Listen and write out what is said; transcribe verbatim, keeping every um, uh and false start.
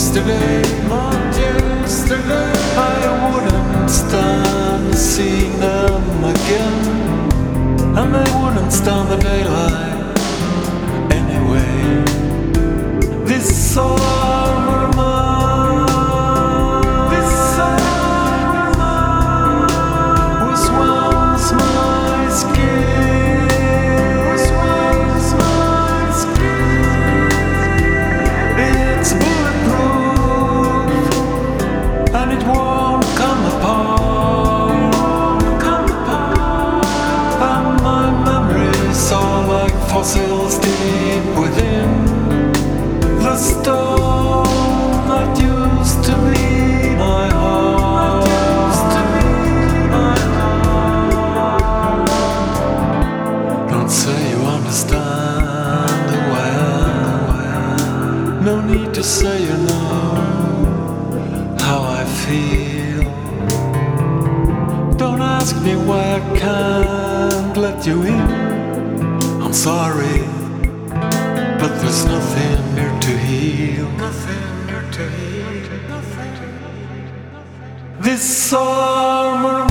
yesterday, not yesterday. I wouldn't stand to see them again, and they wouldn't stand the daylight anyway. This summer mine, this summer mine was once my skin, was once my skin. It's bulletproof and it won't come apart, come apart. And my memories are like fossils deep within the stone that used to be my heart, used to be my heart. Don't say you understand the way I am. No need to say you know how I feel. Don't ask me why I can't let you in. I'm sorry, but there's nothing here to heal. Nothing here to heal. This summer